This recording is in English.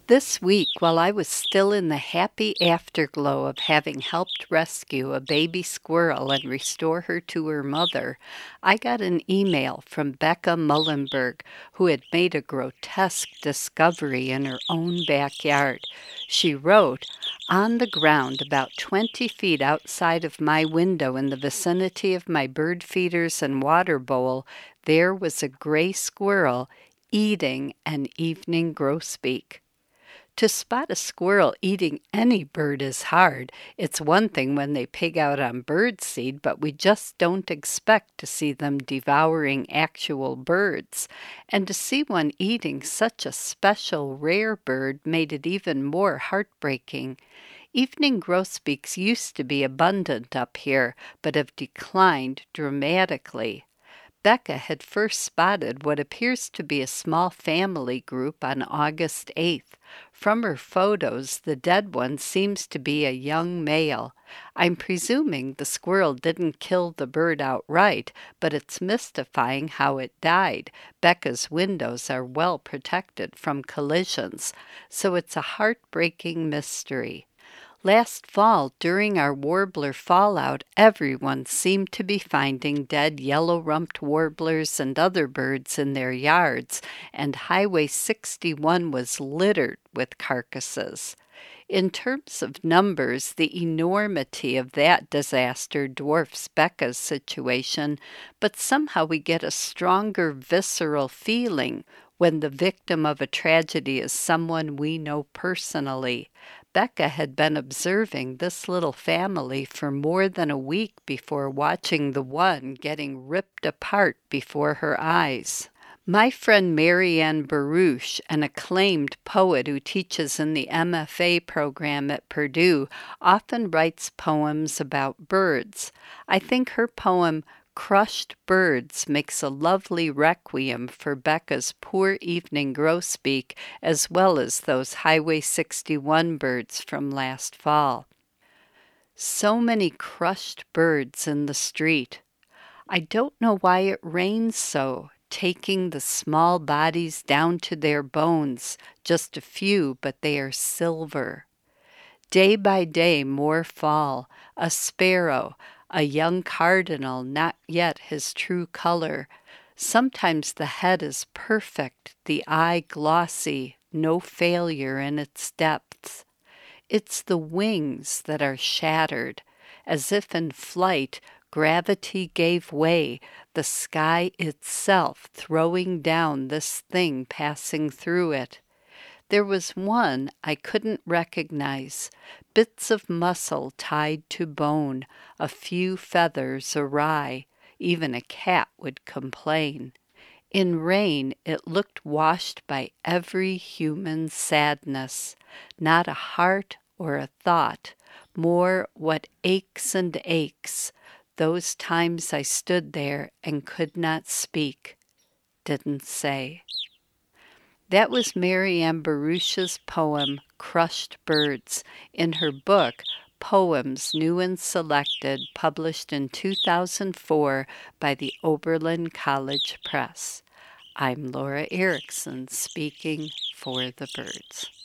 This week, while I was still in the happy afterglow of having helped rescue a baby squirrel and restore her to her mother, I got an email from Becca Mullenberg, who had made a grotesque discovery in her own backyard. She wrote, "On the ground about 20 feet outside of my window in the vicinity of my bird feeders and water bowl, there was a gray squirrel eating an evening grosbeak." To spot a squirrel eating any bird is hard. It's one thing when they pig out on bird seed, but we just don't expect to see them devouring actual birds. And to see one eating such a special rare bird made it even more heartbreaking. Evening grosbeaks used to be abundant up here, but have declined dramatically. Becca had first spotted what appears to be a small family group on August 8th. From her photos, the dead one seems to be a young male. I'm presuming the squirrel didn't kill the bird outright, but it's mystifying how it died. Becca's windows are well protected from collisions, so it's a heartbreaking mystery. Last fall, during our warbler fallout, everyone seemed to be finding dead yellow-rumped warblers and other birds in their yards, and Highway 61 was littered with carcasses. In terms of numbers, the enormity of that disaster dwarfs Becca's situation, but somehow we get a stronger visceral feeling when the victim of a tragedy is someone we know personally. Becca had been observing this little family for more than a week before watching the one getting ripped apart before her eyes. My friend Marianne Baruch, an acclaimed poet who teaches in the MFA program at Purdue, often writes poems about birds. I think her poem Crushed Birds makes a lovely requiem for Becca's poor evening grosbeak as well as those Highway 61 birds from last fall. So many crushed birds in the street. I don't know why it rains so, taking the small bodies down to their bones, just a few, but they are silver. Day by day more fall, a sparrow, a young cardinal not yet his true color. Sometimes the head is perfect, the eye glossy, no failure in its depths. It's the wings that are shattered, as if in flight gravity gave way, the sky itself throwing down this thing passing through it. There was one I couldn't recognize, bits of muscle tied to bone, a few feathers awry. Even a cat would complain. In rain it looked washed by every human sadness, not a heart or a thought, more what aches and aches, those times I stood there and could not speak, didn't say. That was Marianne Baruch's poem, Crushed Birds, in her book, Poems New and Selected, published in 2004 by the Oberlin College Press. I'm Laura Erickson, speaking for the birds.